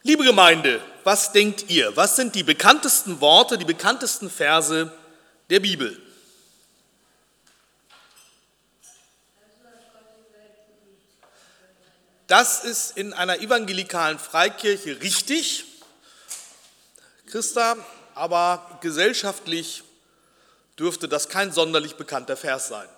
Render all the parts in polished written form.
Liebe Gemeinde, was denkt ihr? Was sind die bekanntesten Worte, die bekanntesten Verse der Bibel? Das ist in einer evangelikalen Freikirche richtig, Christa, aber gesellschaftlich dürfte das kein sonderlich bekannter Vers sein.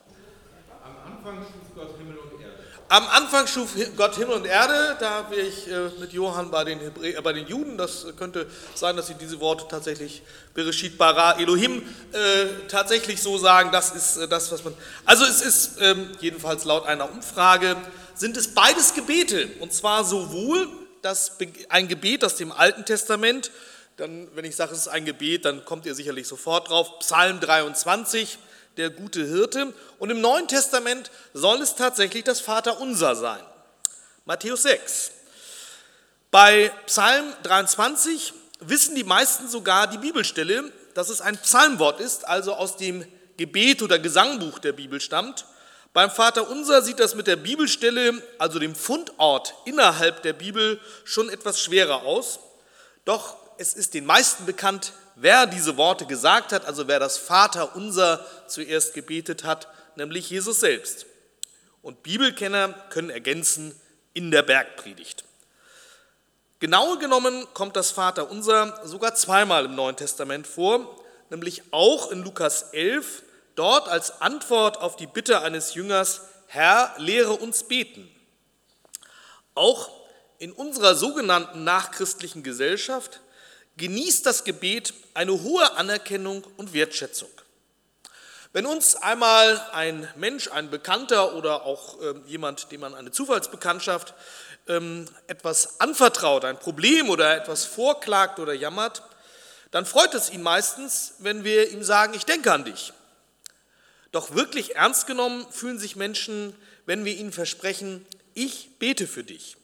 Am Anfang schuf Gott Himmel und Erde, da wäre ich mit Johann bei den Juden, das könnte sein, dass sie diese Worte tatsächlich, Bereshit bara Elohim, tatsächlich so sagen, das ist das, was man, also es ist jedenfalls laut einer Umfrage, sind es beides Gebete, und zwar sowohl ein Gebet aus dem Alten Testament, dann, wenn ich sage, es ist ein Gebet, dann kommt ihr sicherlich sofort drauf, Psalm 23, der gute Hirte. Und im Neuen Testament soll es tatsächlich das Vaterunser sein. Matthäus 6. Bei Psalm 23 wissen die meisten sogar die Bibelstelle, dass es ein Psalmwort ist, also aus dem Gebet oder Gesangbuch der Bibel stammt. Beim Vaterunser sieht das mit der Bibelstelle, also dem Fundort innerhalb der Bibel, schon etwas schwerer aus. Doch es ist den meisten bekannt, wer diese Worte gesagt hat, also wer das Vaterunser zuerst gebetet hat, nämlich Jesus selbst. Und Bibelkenner können ergänzen in der Bergpredigt. Genau genommen kommt das Vaterunser sogar zweimal im Neuen Testament vor, nämlich auch in Lukas 11, dort als Antwort auf die Bitte eines Jüngers, Herr, lehre uns beten. Auch in unserer sogenannten nachchristlichen Gesellschaft genießt das Gebet eine hohe Anerkennung und Wertschätzung. Wenn uns einmal ein Mensch, ein Bekannter oder auch jemand, dem man eine Zufallsbekanntschaft etwas anvertraut, ein Problem oder etwas vorklagt oder jammert, dann freut es ihn meistens, wenn wir ihm sagen, ich denke an dich. Doch wirklich ernst genommen fühlen sich Menschen, wenn wir ihnen versprechen, ich bete für dich.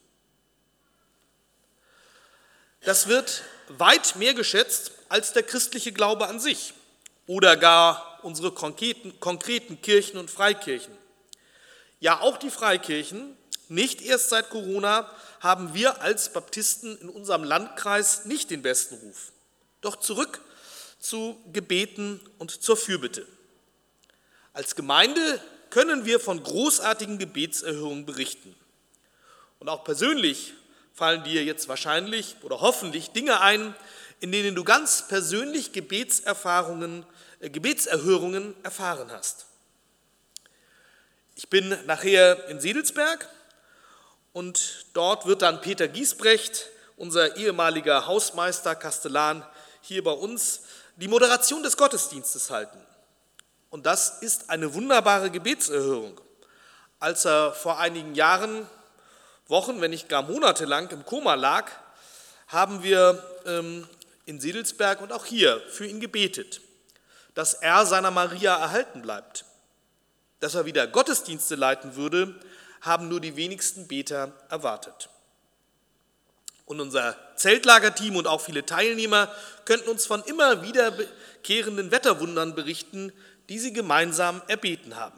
Das wird weit mehr geschätzt als der christliche Glaube an sich oder gar unsere konkreten Kirchen und Freikirchen. Ja, auch die Freikirchen, nicht erst seit Corona, haben wir als Baptisten in unserem Landkreis nicht den besten Ruf. Doch zurück zu Gebeten und zur Fürbitte. Als Gemeinde können wir von großartigen Gebetserhörungen berichten. Und auch persönlich fallen dir jetzt wahrscheinlich oder hoffentlich Dinge ein, in denen du ganz persönlich Gebetserhörungen erfahren hast. Ich bin nachher in Sedelsberg und dort wird dann Peter Giesbrecht, unser ehemaliger Hausmeister, Kastellan, hier bei uns, die Moderation des Gottesdienstes halten. Und das ist eine wunderbare Gebetserhörung. Als er vor einigen Jahren, Wochen, wenn nicht gar Monate lang im Koma lag, haben wir in Sedelsberg und auch hier für ihn gebetet, dass er seiner Maria erhalten bleibt. Dass er wieder Gottesdienste leiten würde, haben nur die wenigsten Beter erwartet. Und unser Zeltlagerteam und auch viele Teilnehmer könnten uns von immer wiederkehrenden Wetterwundern berichten, die sie gemeinsam erbeten haben.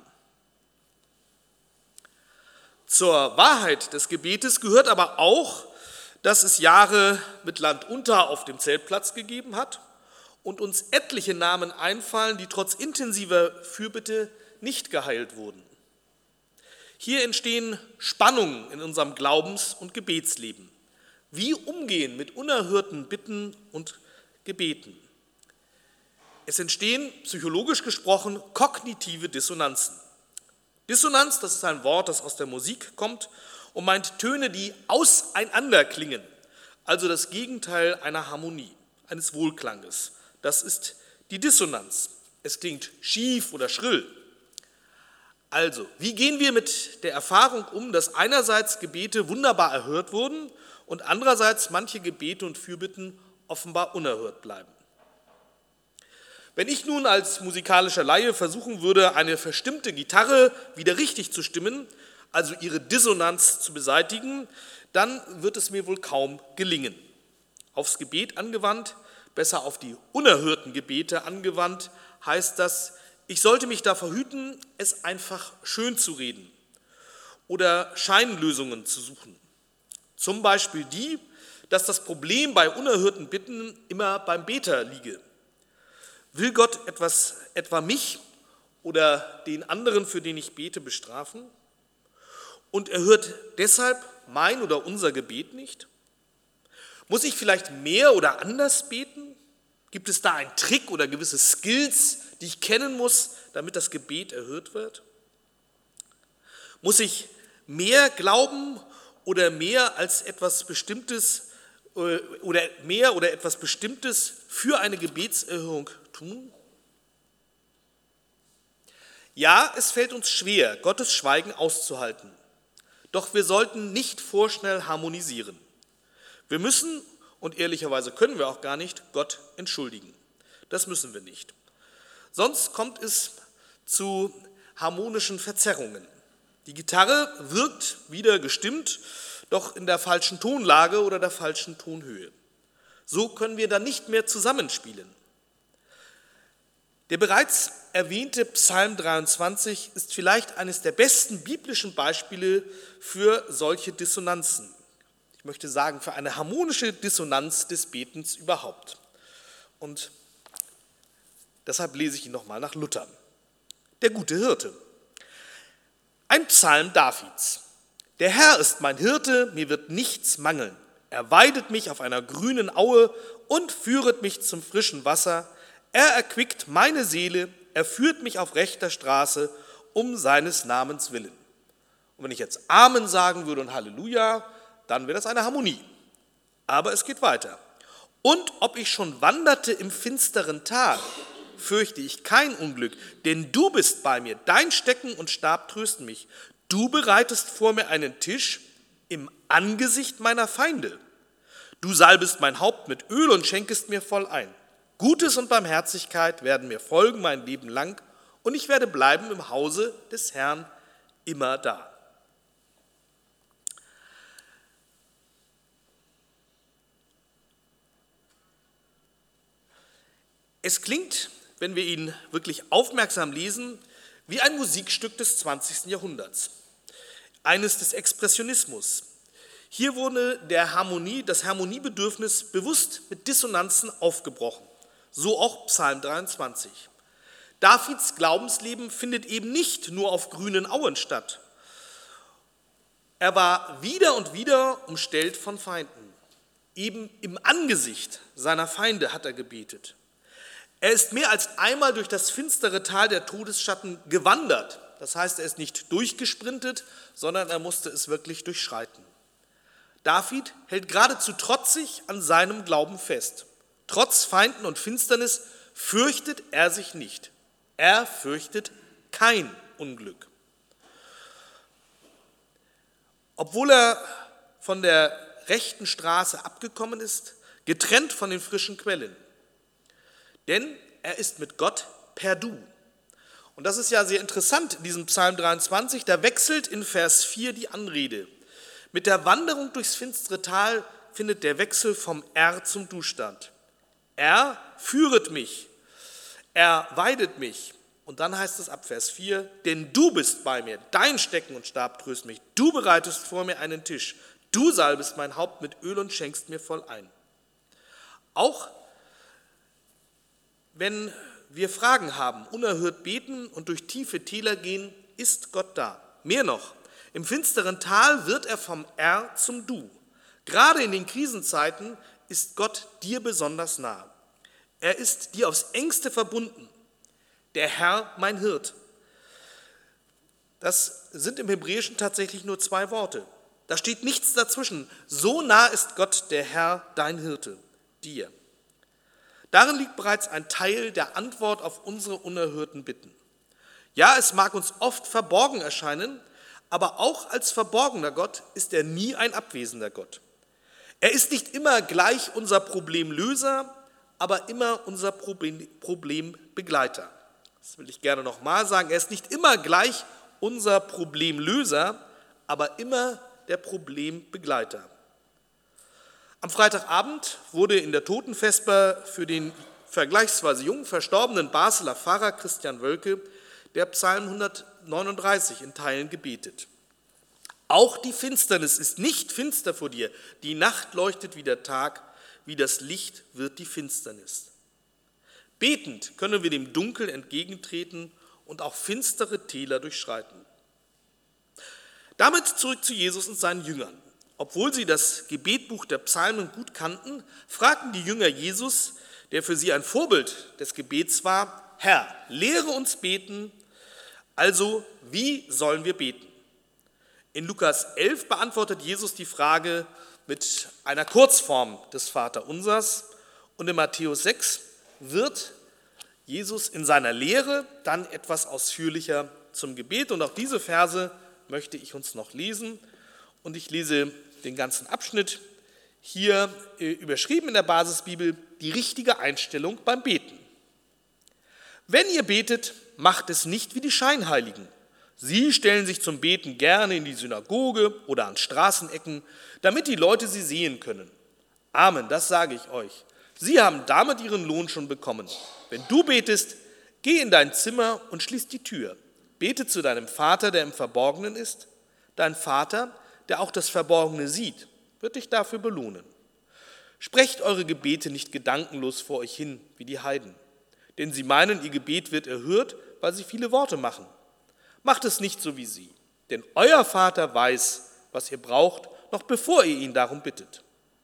Zur Wahrheit des Gebetes gehört aber auch, dass es Jahre mit Land unter auf dem Zeltplatz gegeben hat und uns etliche Namen einfallen, die trotz intensiver Fürbitte nicht geheilt wurden. Hier entstehen Spannungen in unserem Glaubens- und Gebetsleben. Wie umgehen mit unerhörten Bitten und Gebeten? Es entstehen, psychologisch gesprochen, kognitive Dissonanzen. Dissonanz, das ist ein Wort, das aus der Musik kommt und meint Töne, die auseinander klingen, also das Gegenteil einer Harmonie, eines Wohlklanges. Das ist die Dissonanz. Es klingt schief oder schrill. Also, wie gehen wir mit der Erfahrung um, dass einerseits Gebete wunderbar erhört wurden und andererseits manche Gebete und Fürbitten offenbar unerhört bleiben? Wenn ich nun als musikalischer Laie versuchen würde, eine verstimmte Gitarre wieder richtig zu stimmen, also ihre Dissonanz zu beseitigen, dann wird es mir wohl kaum gelingen. Aufs Gebet angewandt, besser auf die unerhörten Gebete angewandt, heißt das, ich sollte mich davor hüten, es einfach schön zu reden oder Scheinlösungen zu suchen. Zum Beispiel die, dass das Problem bei unerhörten Bitten immer beim Beter liege. Will Gott etwa mich oder den anderen, für den ich bete, bestrafen? Und er hört deshalb mein oder unser Gebet nicht? Muss ich vielleicht mehr oder anders beten? Gibt es da einen Trick oder gewisse Skills, die ich kennen muss, damit das Gebet erhört wird? Muss ich mehr glauben oder mehr als etwas Bestimmtes oder etwas Bestimmtes für eine Gebetserhörung tun? Ja, es fällt uns schwer, Gottes Schweigen auszuhalten. Doch wir sollten nicht vorschnell harmonisieren. Wir müssen, und ehrlicherweise können wir auch gar nicht, Gott entschuldigen. Das müssen wir nicht. Sonst kommt es zu harmonischen Verzerrungen. Die Gitarre wirkt wieder gestimmt, doch in der falschen Tonlage oder der falschen Tonhöhe. So können wir dann nicht mehr zusammenspielen. Der bereits erwähnte Psalm 23 ist vielleicht eines der besten biblischen Beispiele für solche Dissonanzen. Ich möchte sagen, für eine harmonische Dissonanz des Betens überhaupt. Und deshalb lese ich ihn nochmal nach Luther. Der gute Hirte. Ein Psalm Davids. Der Herr ist mein Hirte, mir wird nichts mangeln. Er weidet mich auf einer grünen Aue und führet mich zum frischen Wasser. Er erquickt meine Seele, er führt mich auf rechter Straße, um seines Namens willen. Und wenn ich jetzt Amen sagen würde und Halleluja, dann wäre das eine Harmonie. Aber es geht weiter. Und ob ich schon wanderte im finsteren Tal, fürchte ich kein Unglück, denn du bist bei mir, dein Stecken und Stab trösten mich. Du bereitest vor mir einen Tisch im Angesicht meiner Feinde. Du salbest mein Haupt mit Öl und schenkest mir voll ein. Gutes und Barmherzigkeit werden mir folgen mein Leben lang und ich werde bleiben im Hause des Herrn immer da. Es klingt, wenn wir ihn wirklich aufmerksam lesen, wie ein Musikstück des 20. Jahrhunderts, eines des Expressionismus. Hier wurde das Harmoniebedürfnis bewusst mit Dissonanzen aufgebrochen, so auch Psalm 23. Davids Glaubensleben findet eben nicht nur auf grünen Auen statt. Er war wieder und wieder umstellt von Feinden. Eben im Angesicht seiner Feinde hat er gebetet. Er ist mehr als einmal durch das finstere Tal der Todesschatten gewandert. Das heißt, er ist nicht durchgesprintet, sondern er musste es wirklich durchschreiten. David hält geradezu trotzig an seinem Glauben fest. Trotz Feinden und Finsternis fürchtet er sich nicht. Er fürchtet kein Unglück. Obwohl er von der rechten Straße abgekommen ist, getrennt von den frischen Quellen. Denn er ist mit Gott per Du. Und das ist ja sehr interessant in diesem Psalm 23, da wechselt in Vers 4 die Anrede. Mit der Wanderung durchs finstere Tal findet der Wechsel vom Er zum Du statt. Er führet mich, er weidet mich. Und dann heißt es ab Vers 4, denn du bist bei mir, dein Stecken und Stab tröst mich. Du bereitest vor mir einen Tisch, du salbest mein Haupt mit Öl und schenkst mir voll ein. Auch wenn wir Fragen haben, unerhört beten und durch tiefe Täler gehen, ist Gott da. Mehr noch, im finsteren Tal wird er vom Er zum Du. Gerade in den Krisenzeiten ist Gott dir besonders nah. Er ist dir aufs Engste verbunden. Der Herr, mein Hirt. Das sind im Hebräischen tatsächlich nur 2 Worte. Da steht nichts dazwischen. So nah ist Gott, der Herr, dein Hirte, dir. Darin liegt bereits ein Teil der Antwort auf unsere unerhörten Bitten. Ja, es mag uns oft verborgen erscheinen, aber auch als verborgener Gott ist er nie ein abwesender Gott. Er ist nicht immer gleich unser Problemlöser, aber immer unser Problembegleiter. Das will ich gerne nochmal sagen. Er ist nicht immer gleich unser Problemlöser, aber immer der Problembegleiter. Am Freitagabend wurde in der Totenvesper für den vergleichsweise jung verstorbenen Basler Pfarrer Christian Wölke der Psalm 139 in Teilen gebetet. Auch die Finsternis ist nicht finster vor dir. Die Nacht leuchtet wie der Tag, wie das Licht wird die Finsternis. Betend können wir dem Dunkel entgegentreten und auch finstere Täler durchschreiten. Damit zurück zu Jesus und seinen Jüngern. Obwohl sie das Gebetbuch der Psalmen gut kannten, fragten die Jünger Jesus, der für sie ein Vorbild des Gebets war: Herr, lehre uns beten, also wie sollen wir beten? In Lukas 11 beantwortet Jesus die Frage mit einer Kurzform des Vaterunsers und in Matthäus 6 wird Jesus in seiner Lehre dann etwas ausführlicher zum Gebet. Und auch diese Verse möchte ich uns noch lesen. Und ich lese den ganzen Abschnitt hier überschrieben in der Basisbibel: die richtige Einstellung beim Beten. Wenn ihr betet, macht es nicht wie die Scheinheiligen. Sie stellen sich zum Beten gerne in die Synagoge oder an Straßenecken, damit die Leute sie sehen können. Amen, das sage ich euch. Sie haben damit ihren Lohn schon bekommen. Wenn du betest, geh in dein Zimmer und schließ die Tür. Bete zu deinem Vater, der im Verborgenen ist. Dein Vater, der auch das Verborgene sieht, wird dich dafür belohnen. Sprecht eure Gebete nicht gedankenlos vor euch hin, wie die Heiden. Denn sie meinen, ihr Gebet wird erhört, weil sie viele Worte machen. Macht es nicht so wie sie, denn euer Vater weiß, was ihr braucht, noch bevor ihr ihn darum bittet.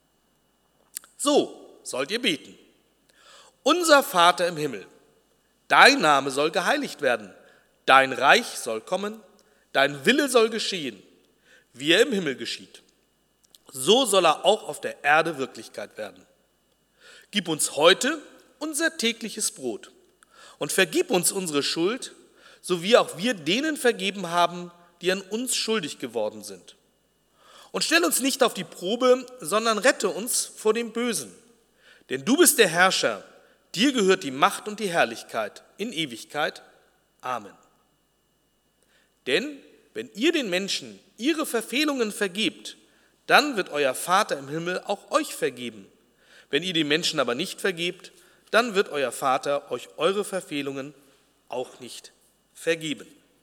So sollt ihr beten. Unser Vater im Himmel, dein Name soll geheiligt werden, dein Reich soll kommen, dein Wille soll geschehen, wie er im Himmel geschieht. So soll er auch auf der Erde Wirklichkeit werden. Gib uns heute unser tägliches Brot und vergib uns unsere Schuld, so wie auch wir denen vergeben haben, die an uns schuldig geworden sind. Und stell uns nicht auf die Probe, sondern rette uns vor dem Bösen. Denn du bist der Herrscher, dir gehört die Macht und die Herrlichkeit in Ewigkeit. Amen. Denn wenn ihr den Menschen ihre Verfehlungen vergebt, dann wird euer Vater im Himmel auch euch vergeben. Wenn ihr den Menschen aber nicht vergebt, dann wird euer Vater euch eure Verfehlungen auch nicht vergeben.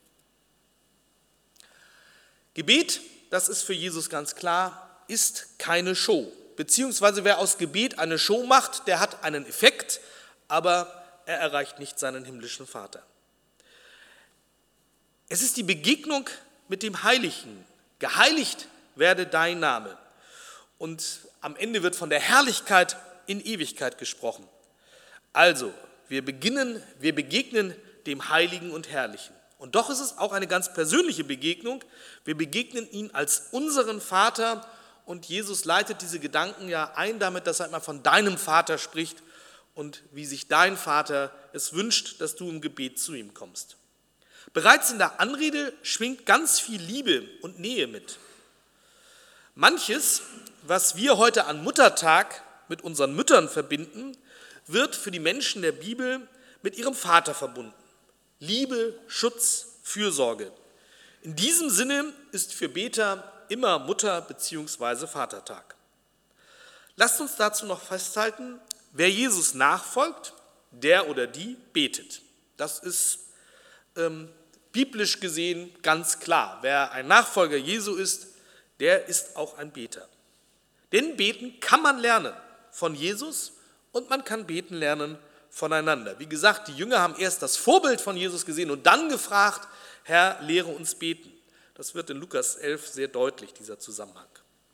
Gebet, das ist für Jesus ganz klar, ist keine Show. Beziehungsweise wer aus Gebet eine Show macht, der hat einen Effekt, aber er erreicht nicht seinen himmlischen Vater. Es ist die Begegnung mit dem Heiligen. Geheiligt werde dein Name. Und am Ende wird von der Herrlichkeit in Ewigkeit gesprochen. Also, wir begegnen dem Heiligen und Herrlichen. Und doch ist es auch eine ganz persönliche Begegnung. Wir begegnen ihn als unseren Vater und Jesus leitet diese Gedanken ja ein damit, dass er immer von deinem Vater spricht und wie sich dein Vater es wünscht, dass du im Gebet zu ihm kommst. Bereits in der Anrede schwingt ganz viel Liebe und Nähe mit. Manches, was wir heute an Muttertag mit unseren Müttern verbinden, wird für die Menschen der Bibel mit ihrem Vater verbunden. Liebe, Schutz, Fürsorge. In diesem Sinne ist für Beter immer Mutter- bzw. Vatertag. Lasst uns dazu noch festhalten, wer Jesus nachfolgt, der oder die betet. Das ist biblisch gesehen ganz klar. Wer ein Nachfolger Jesu ist, der ist auch ein Beter. Denn beten kann man lernen von Jesus und man kann beten lernen voneinander. Wie gesagt, die Jünger haben erst das Vorbild von Jesus gesehen und dann gefragt: Herr, lehre uns beten. Das wird in Lukas 11 sehr deutlich, dieser Zusammenhang.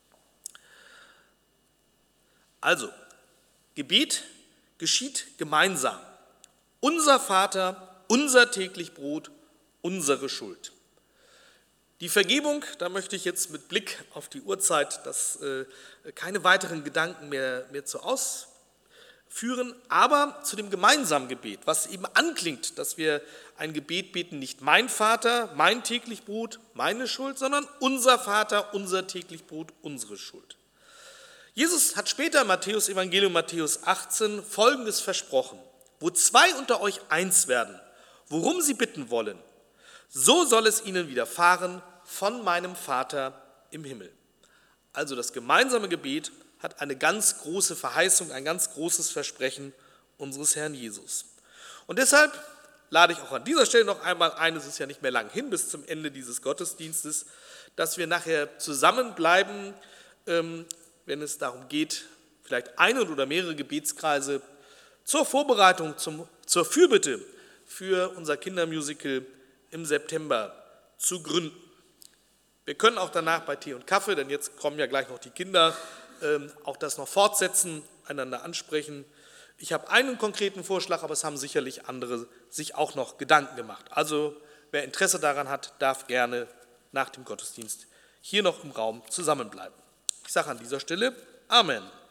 Also, Gebet geschieht gemeinsam. Unser Vater, unser täglich Brot, unsere Schuld. Die Vergebung, da möchte ich jetzt mit Blick auf die Uhrzeit keine weiteren Gedanken mehr zu ausführen, aber zu dem gemeinsamen Gebet, was eben anklingt, dass wir ein Gebet beten, nicht mein Vater, mein täglich Brot, meine Schuld, sondern unser Vater, unser täglich Brot, unsere Schuld. Jesus hat später im Matthäus-Evangelium, Matthäus 18, Folgendes versprochen: Wo zwei unter euch eins werden, worum sie bitten wollen, so soll es ihnen widerfahren von meinem Vater im Himmel. Also das gemeinsame Gebet hat eine ganz große Verheißung, ein ganz großes Versprechen unseres Herrn Jesus. Und deshalb lade ich auch an dieser Stelle noch einmal ein, es ist ja nicht mehr lang hin bis zum Ende dieses Gottesdienstes, dass wir nachher zusammenbleiben, wenn es darum geht, vielleicht einen oder mehrere Gebetskreise zur Vorbereitung, zur Fürbitte für unser Kindermusical im September zu gründen. Wir können auch danach bei Tee und Kaffee, denn jetzt kommen ja gleich noch die Kinder, auch das noch fortsetzen, einander ansprechen. Ich habe einen konkreten Vorschlag, aber es haben sicherlich andere sich auch noch Gedanken gemacht. Also wer Interesse daran hat, darf gerne nach dem Gottesdienst hier noch im Raum zusammenbleiben. Ich sage an dieser Stelle Amen.